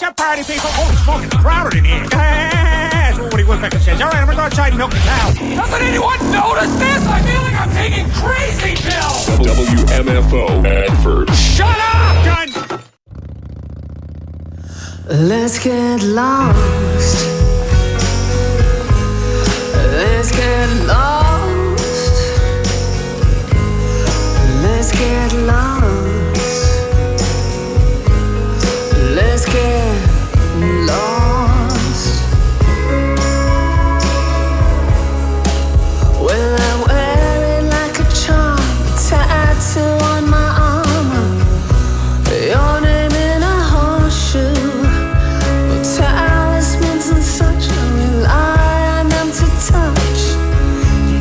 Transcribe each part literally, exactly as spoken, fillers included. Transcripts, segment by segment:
up, party people. Oh, it's fucking crowded in here. That's what Woody Woodpecker says. All right, I'm gonna go outside and milk the cow. Doesn't anyone notice this? I feel like I'm taking crazy pills. W M F O advert. Shut up! Done. Let's get lost. Let's get lost. Let's get lost. Let's get lost. Well, I wear it like a charm, tattoo on my armor. Your name in a horseshoe. Talismans and such, I rely on them to touch.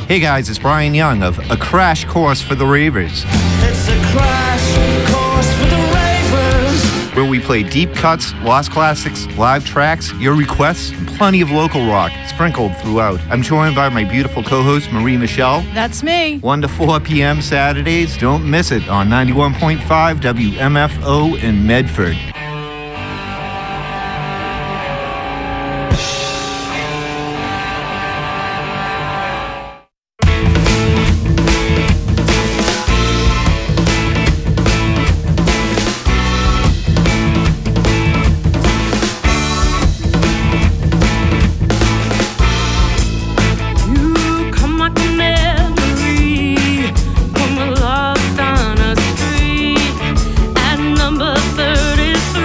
Hey guys, it's Brian Young of A Crash Course for the Ravers. It's a crash course for the Ravers. Where we play deep cuts, lost classics, live tracks, your requests, and plenty of local rock sprinkled throughout. I'm joined by my beautiful co-host, Marie Michelle. That's me. one to four p.m. Saturdays. Don't miss it on ninety-one point five W M F O in Medford. Thirty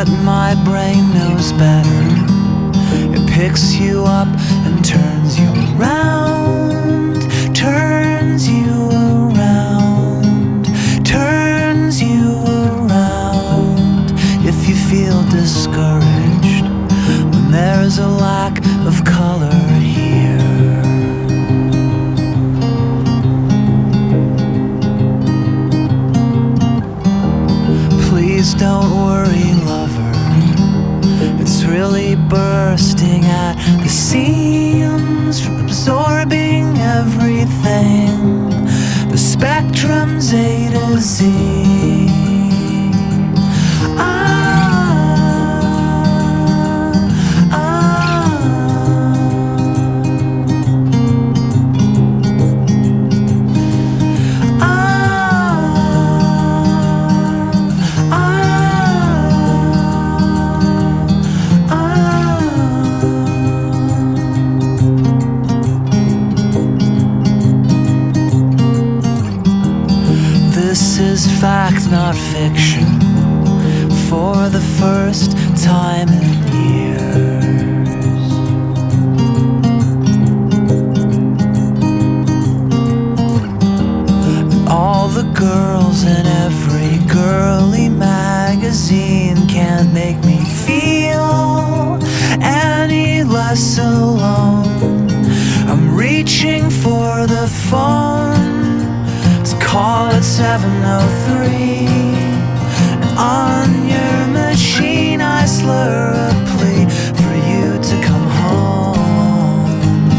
but my brain knows better. It picks you up and turns you around, turns you around, turns you around. If you feel discouraged when there's a lack of color here, please don't worry, lover. It's really bursting at the seams, absorbing everything. The spectrum's A to Z. Fact, not fiction, for the first time in years. All the girls in every girly magazine can't make me feel any less alone. I'm reaching for the phone, call it seven oh three, and on your machine I slur a plea for you to come home.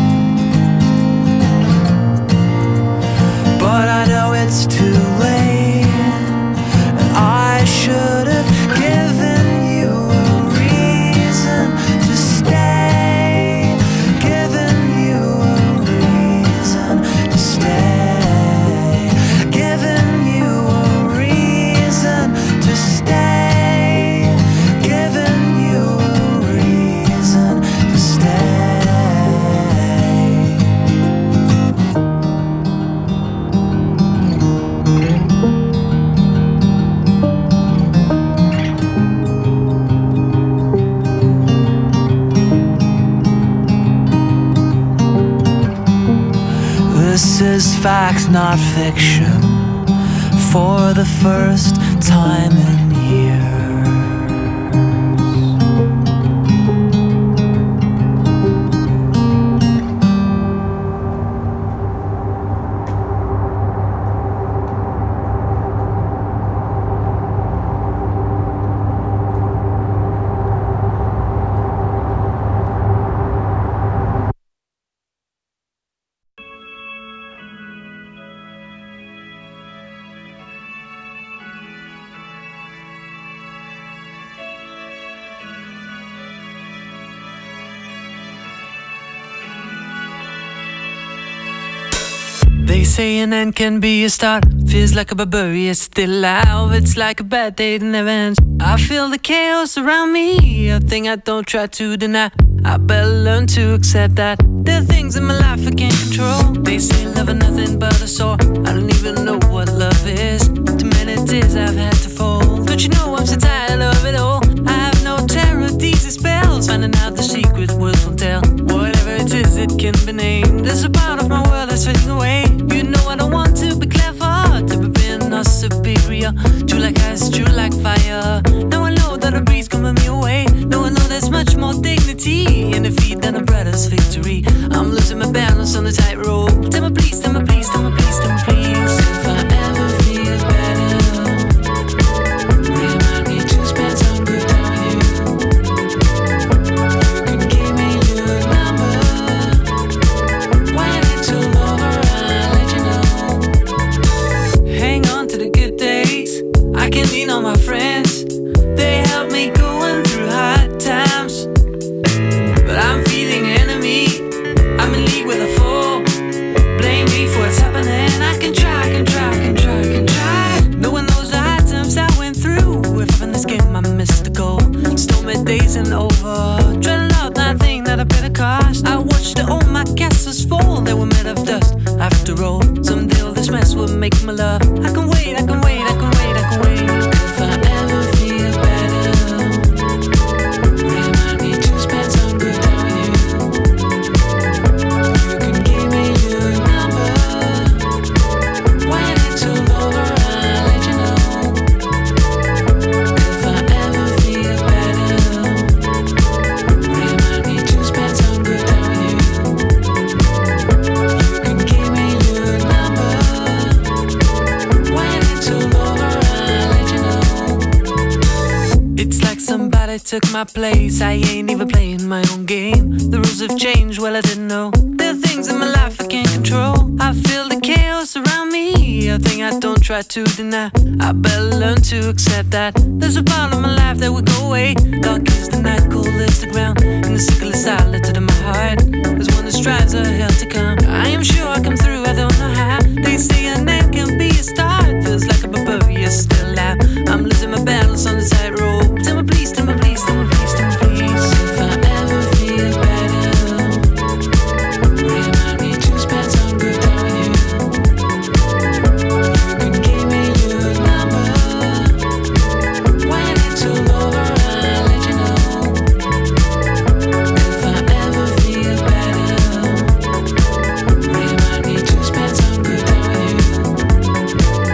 But I know it's too late, and I should have given you a reason to stay, given you a reason to stay. This is fact, not fiction, for the first time in years. They say an end can be a start. Feels like a barbarian still alive. It's like a bad day that never ends. I feel the chaos around me, a thing I don't try to deny. I better learn to accept that there are things in my life I can't control. They say love is nothing but a sore. I don't even know what love is. Too many tears I've had to fold. Don't you know I'm so tired of it all? I have no terror, these are spells. Finding out the secret words won't tell. Whatever it is, it can be named. There's a part of my world that's fading away. You know I don't want to be clever, to be being or superior. True like ice, true like fire. Now I know that a breeze coming me away. Now I know there's much more dignity in defeat than a brother's victory. I'm losing my balance on the tightrope. Tell me please, tell me please, tell me please, tell me please. If I ever feel better, remind me to spend some good time with you. You can give me your number. When it's all over, I'll let you know. Hang on to the good days. I can lean on my friends. They help me going through hard times. But I'm feeling enemy. I'm in league with a fool. Blame me for what's happening. I can try, can try, can try, can try. Knowing those hard times I went through. If I'm in this game, I missed the goal. Stormy days and over. Dreading out that thing that I paid a cost. I watched all my castles fall. They were made of dust. After all, someday all this mess will make me love. I can wait, I can wait, I can wait, I can wait. If I ever feel better, I took my place. I ain't even playing my own game. The rules have changed, well I didn't know. There are things in my life I can't control. I feel the chaos around me, a thing I don't try to deny. I better learn to accept that there's a part of my life that will go away. Dark is the night, cold is the ground, and the sickle is silent in my heart. There's one that strives a hell to come. I am sure I come through, I don't know how. They say an end can be a start. Feels like a barbarian still alive. I'm losing my battles on the tightrope. Tell me please, tell me please, tell me please, tell me please. If I ever feel better, remind me to spend some good time with you. You can give me your number. When it's all over, I'll let you know. If I ever feel better, remind me to spend some good time with you.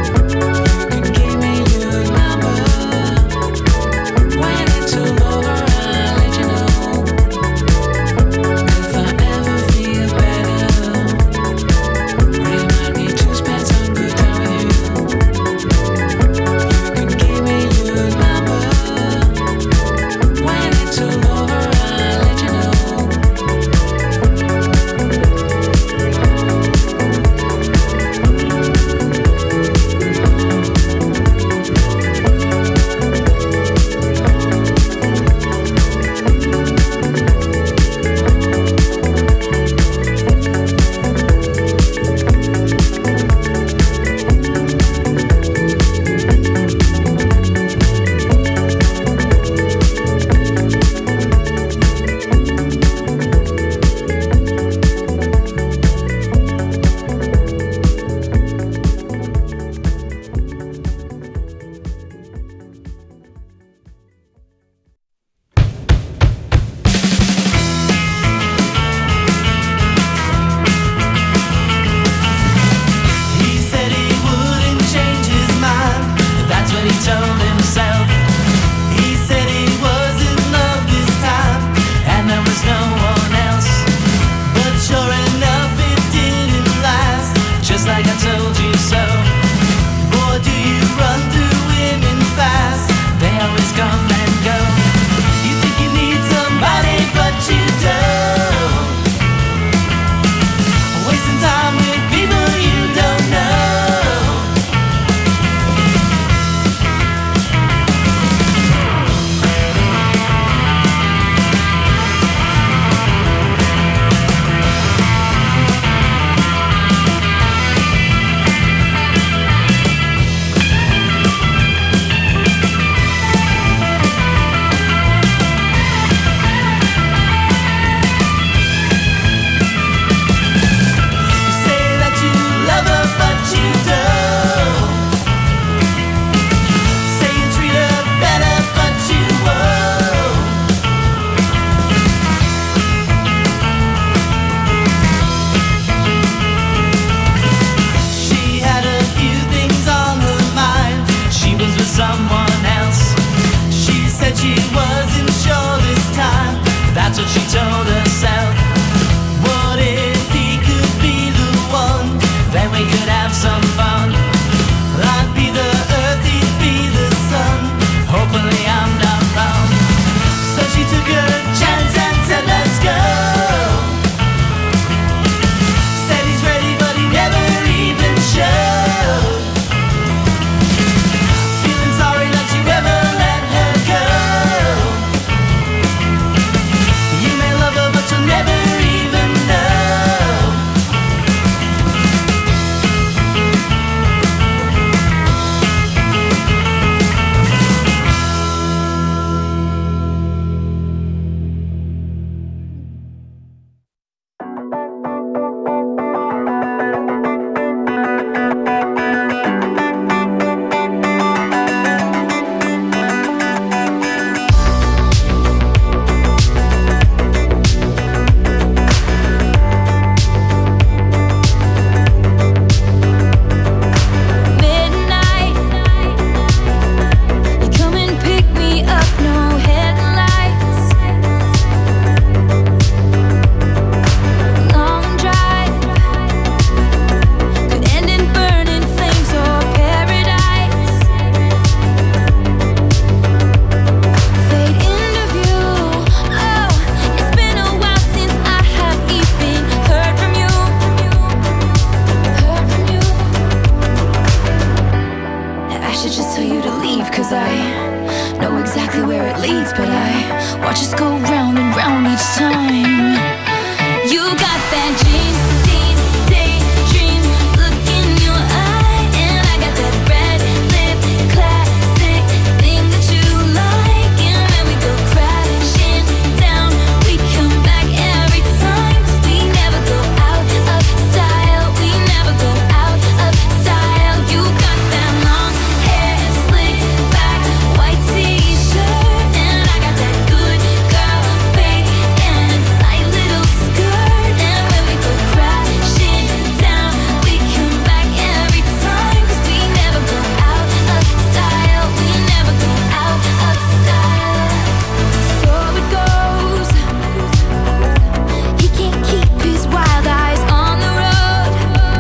should just tell you to leave, cause I know exactly where it leads, but I watch us go round and round each time. You got that dream, dream, daydream look in your eye, and I got that red lip classic thing that you like. And when we go crashing down, we come back every time, cause we never go out of style. We never go out of style. You got that long hair, slicked back, white t-shirt, and I got that good girl fade and a tight little skirt. And when we go crashing down, we come back every time, cause we never go out of style. We never go out of style. So it goes. He can't keep his wild eyes on the road.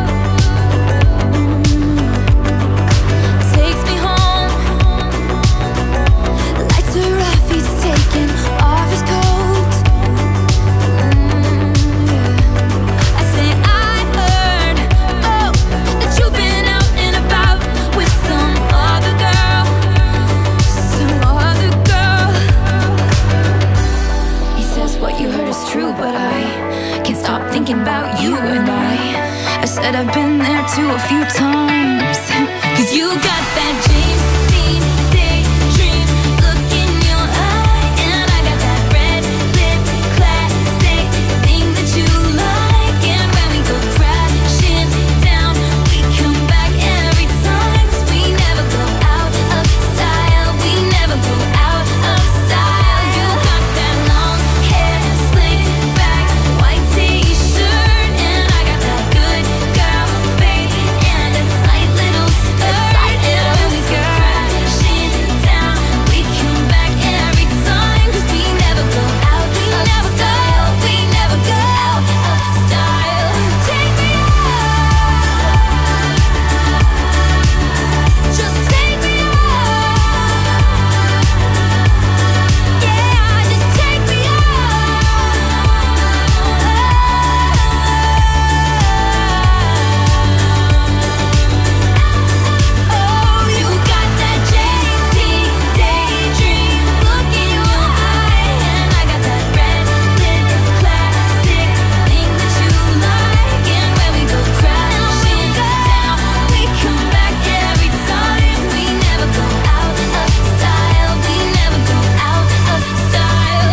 Takes me home. Lights are off, he's taking off his coat. I say I heard, oh, that you've been out and about with some other girl, some other girl. He says what you heard is true, but I can't stop thinking about you. And I, I said I've been there too a few times. Cause you got that dream, dream, daydream look in your eye, and I got that red lip classic thing that you like. And when we go crashing down, we come back every time, cause we never go out of style. We never go out of style. You got that long hair, slicked back, white t-shirt, and I got that good girl fade and a tight little skirt. And when we go crashing down, we come back every time, cause we never go out of style. We never go out of style. Take me out, just take me out. Yeah, just take me out. Oh, you got that J T daydream look in your eye, and I got that red lip classic thing that you like. And when we go crashing down, we come back every time. We never go out of style. We never go out of style.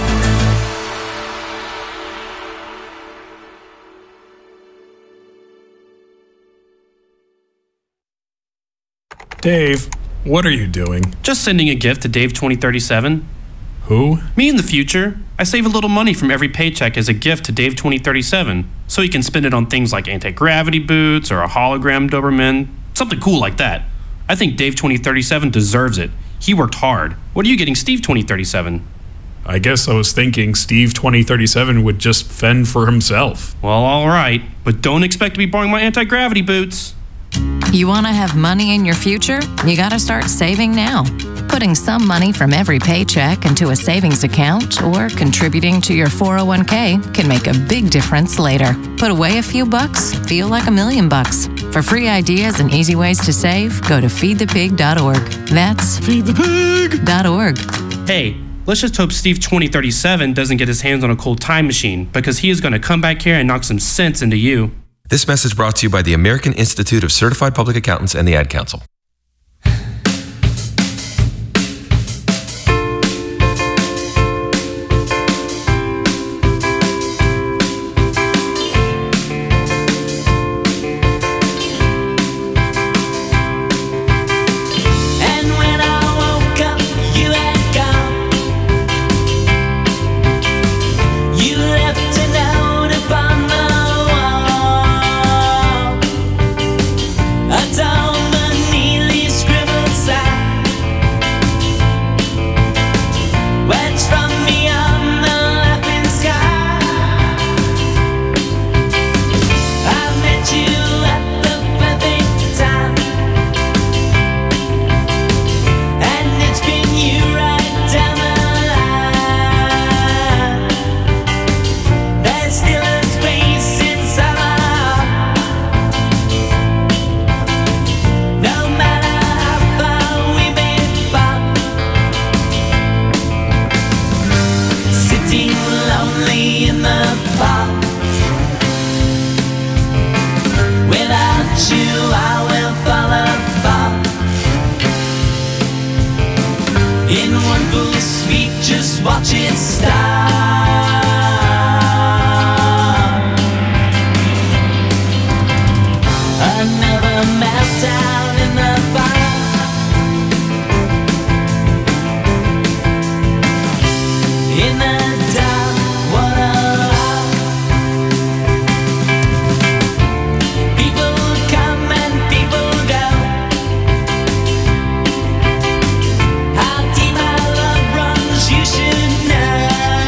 Dave, what are you doing? Just sending a gift to Dave twenty thirty-seven. Who? Me in the future. I save a little money from every paycheck as a gift to Dave twenty thirty-seven, so he can spend it on things like anti-gravity boots or a hologram Doberman, something cool like that. I think Dave twenty thirty-seven deserves it. He worked hard. What are you getting Steve twenty thirty-seven? I guess I was thinking Steve twenty thirty-seven would just fend for himself. Well, all right, but don't expect to be borrowing my anti-gravity boots. You want to have money in your future? You got to start saving now. Putting some money from every paycheck into a savings account or contributing to your four oh one k can make a big difference later. Put away a few bucks, feel like a million bucks. For free ideas and easy ways to save, go to feed the pig dot org. That's feed the pig dot org. Hey, let's just hope Steve twenty thirty-seven doesn't get his hands on a cold time machine, because he is going to come back here and knock some sense into you. This message brought to you by the American Institute of Certified Public Accountants and the Ad Council. Down beneath it start. Another meltdown in the bar. In the dark, what a laugh. People come and people go. How deep my love runs, you should know.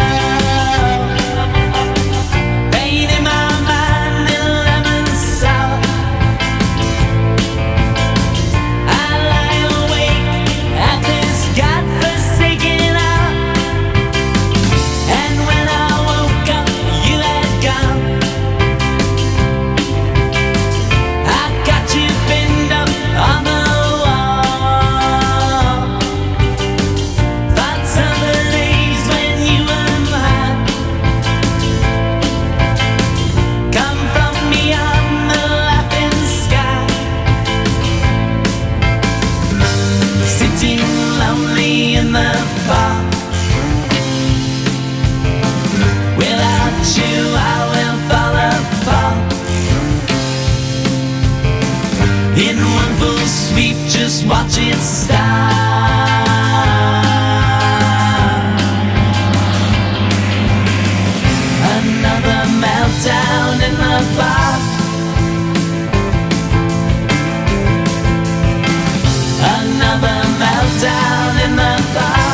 Pain in my mind and lemon sour. I lie awake at this godforsaken hour. And when I woke up, you had gone. I got you pinned up on the wall. Thoughts of the days when you were mine. Come from beyond the laughing sky. Sitting lonely in the bar. Without you, I will fall apart. In one full sweep, just watch it start. Another meltdown in the bar. Another meltdown in the bar.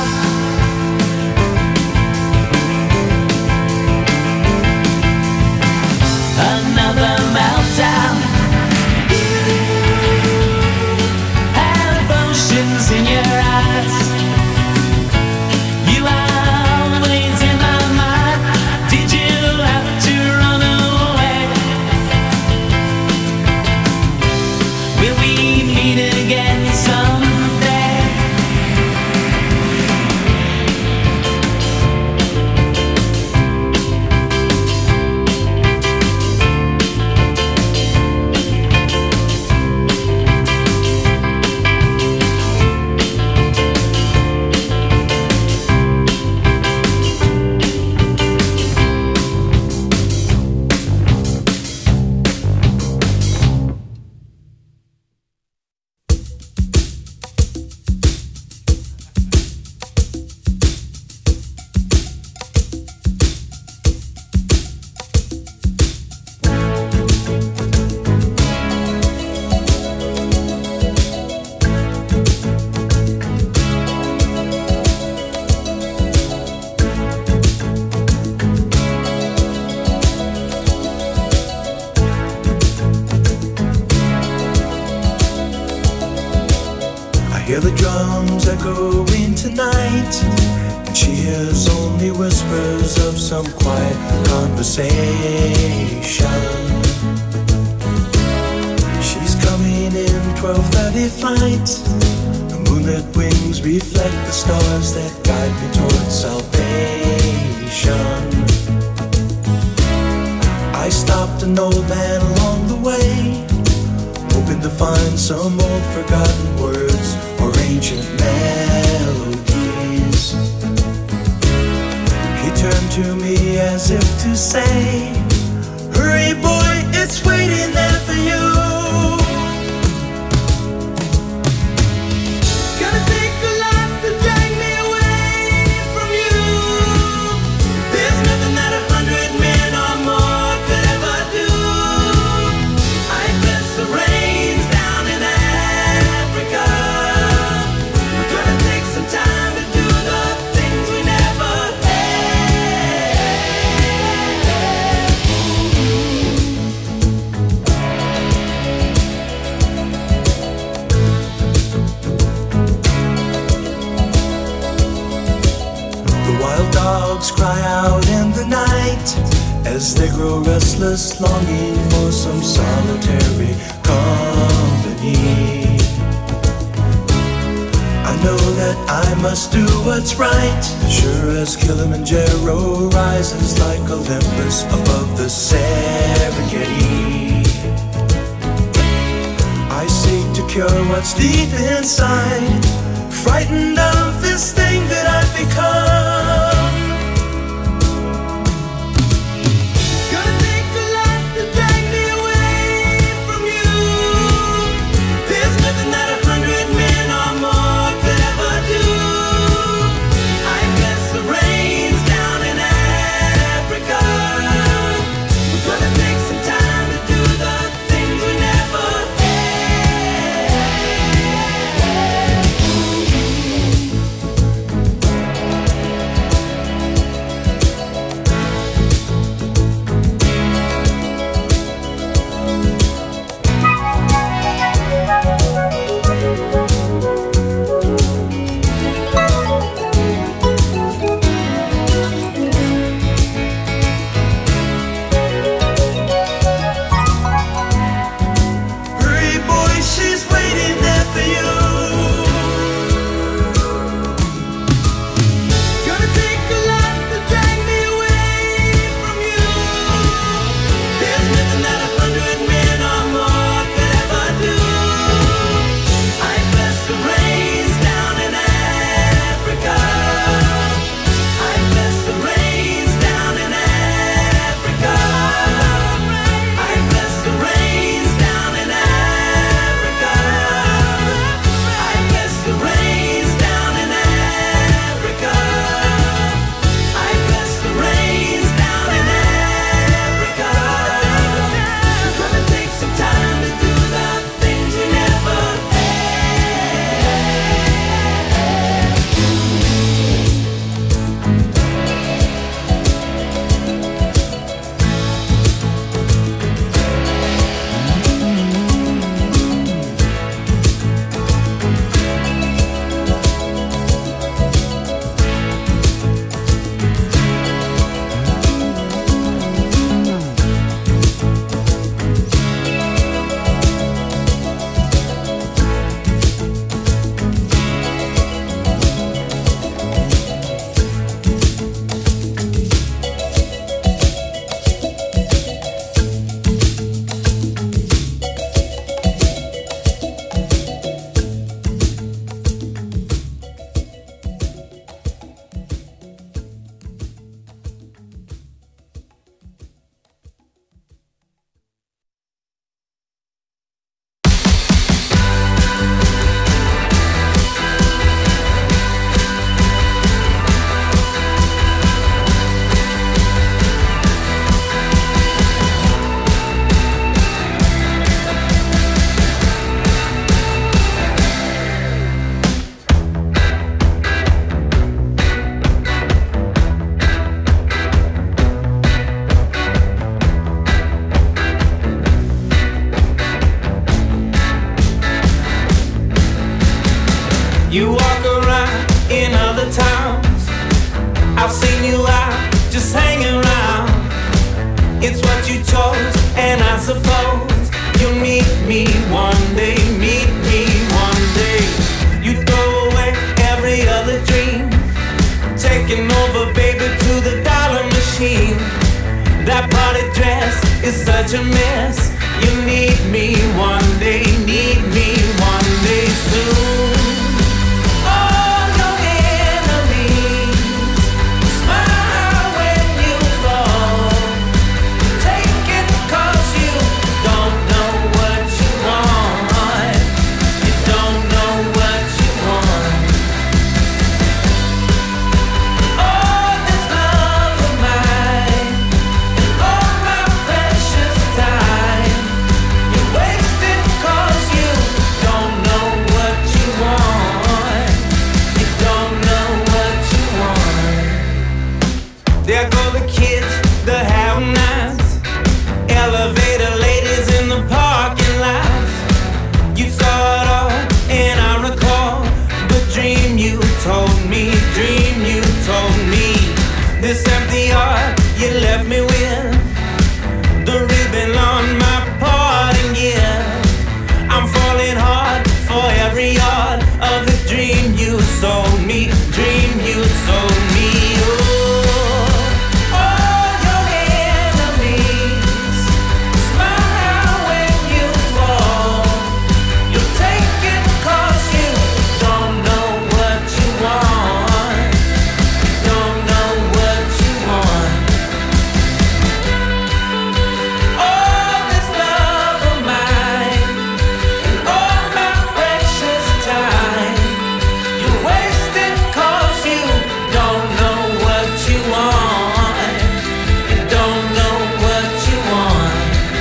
Another meltdown. Have oceans in your eyes. You are always in my mind. Did you have to run away? Will we meet again someday? Hear the drums echoing tonight, and she hears only whispers of some quiet conversation. She's coming in twelve thirty flight. The moonlit wings reflect the stars that guide me towards salvation. I stopped an old man along the way, hoping to find some old forgotten words or ancient melodies. He turned to me as if to say, hurry boy, it's waiting there for you. It's gonna take a lot to drag me away from you. There's nothing that a hundred men or more could ever do. I bless the rains down in Africa. We're gonna take some time to do the things we never The wild dogs cry out in the night as they grow restless, longing for some solitary company. I know that I must do what's right, sure as Kilimanjaro rises like Olympus above the Serengeti. I seek to cure what's deep inside, frightened of this thing that I've become. You walk around in other towns. I've seen you out just hanging around. It's what you chose, and I suppose you'll meet me one day, meet me one day. You throw away every other dream, taking over, baby, to the dollar machine. That party dress is such a mess. You need me one day, need me one day soon. All your enemies smile when you fall. Take it 'cause you don't know what you want. You don't know what you want. Oh, this love of mine, and all my precious time, you waste it 'cause you don't know what you want. You don't know what you want. There go the kids, the have-nots, elevator ladies in the parking lots. You saw it all, and I recall the dream you told me, dream you told me. This empty heart you left me with, the ribbon on my parting gift. I'm falling hard for every yard of the dream you sold me, dream you sold me. Oh, all your enemies smile when you fall. You take it 'cause you don't know what you want. Don't know what you want. All this love of mine, and all my precious time, you waste it 'cause you don't know what you want. You don't know what you want.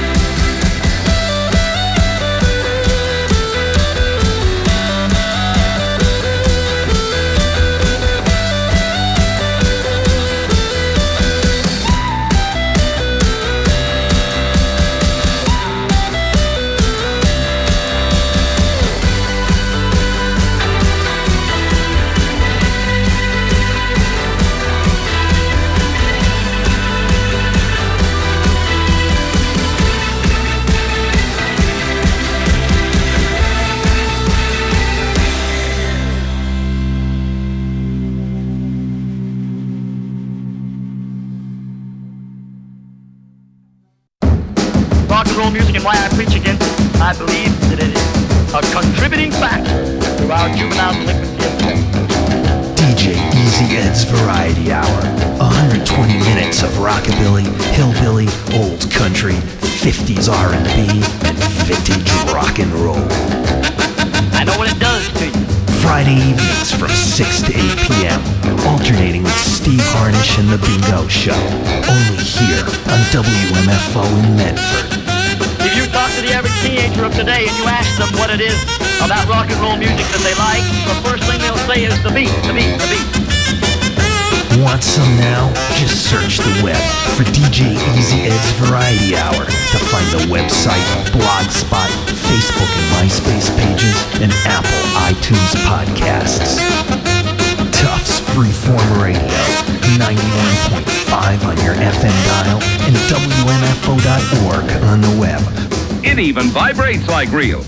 Rock and roll music and why I preach against it. I believe that it is a contributing factor to our juvenile delinquency epidemic. D J Easy Ed's Variety Hour. one hundred twenty minutes of rockabilly, hillbilly, old country, fifties R and B, and vintage rock and roll. I know what it does to you. Friday evenings from six to eight p.m. Alternating with Steve Harnish and The Bingo Show. Only here on W M F O in Medford. If you talk to the average teenager of today and you ask them what it is about rock and roll music that they like, the first thing they'll say is the beat, the beat, the beat. Want some now? Just search the web for D J Easy Ed's Variety Hour to find the website, Blogspot, Facebook and MySpace pages, and Apple iTunes podcasts. Tufts Freeform Radio, ninety-one point five on your F M dial, and W M F O dot org on the web. It even vibrates like real.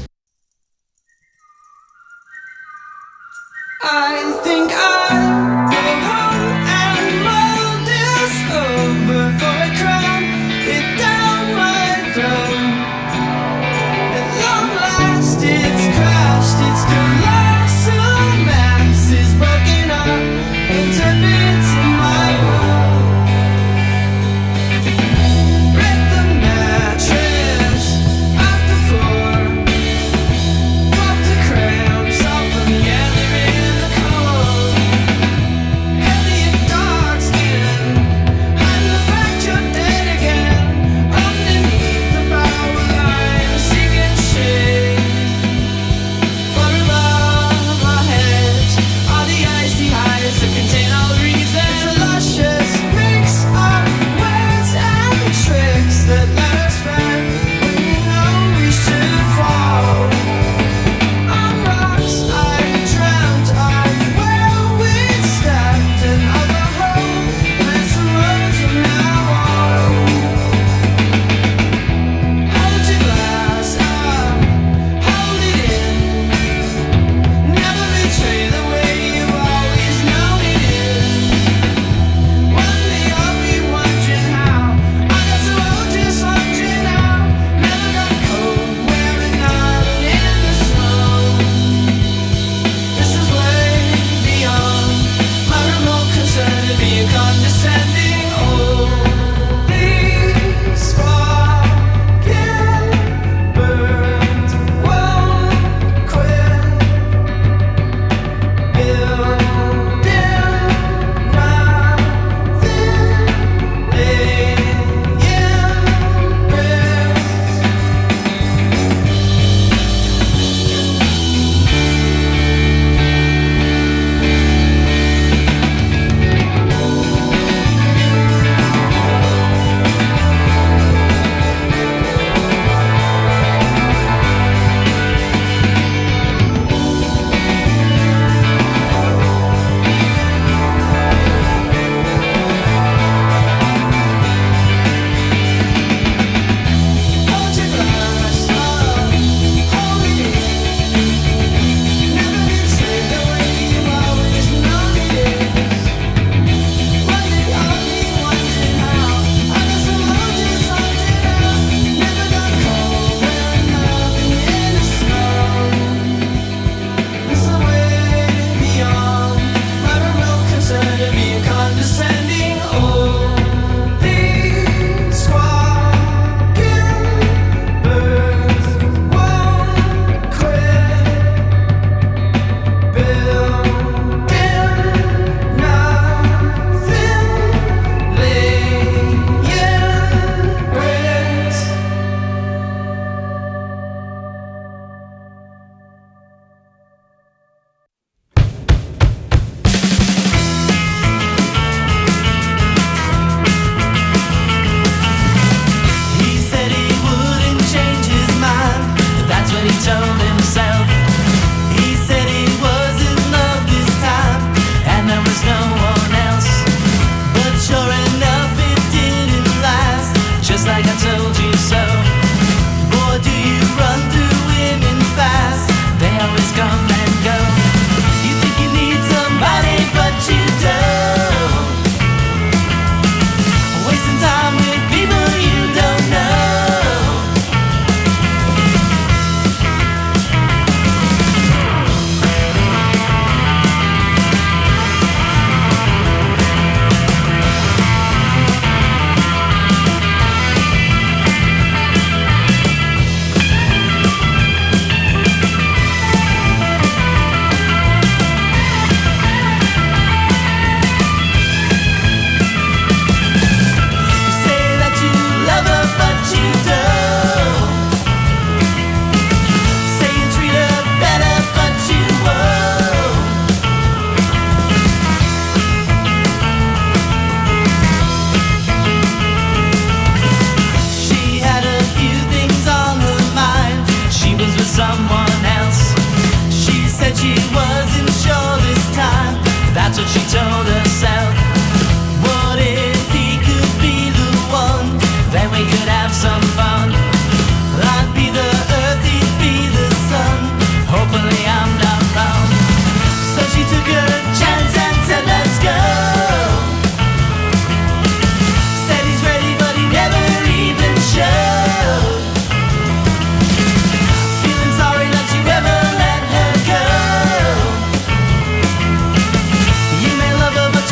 I think I'll go home and mull this over for a crown it down my throat. At long last it's crashed, its colossal mass is broken up into bits in my room. Break the mattress off the floor, pop the cramps off of the other in the cold. she wasn't sure this time. That's what she told herself. What if he could be the one? Then we could have some fun. I'd be the earth, he'd be the sun. Hopefully I'm not wrong. So she took a chance and said let's go. Said he's ready but he never even showed. Feeling sorry that you ever let her go. You may love her but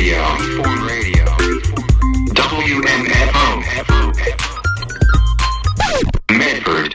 Radio. W M F O. Medford.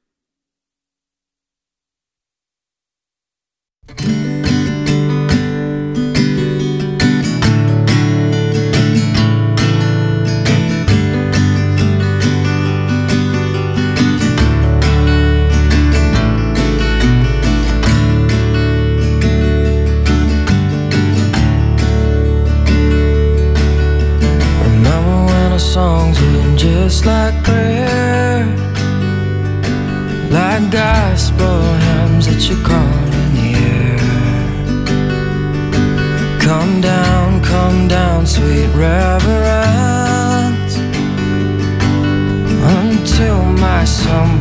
Songs were just like prayer, like gospel hymns that you call in the air. Come down, come down, sweet reverence, until my summer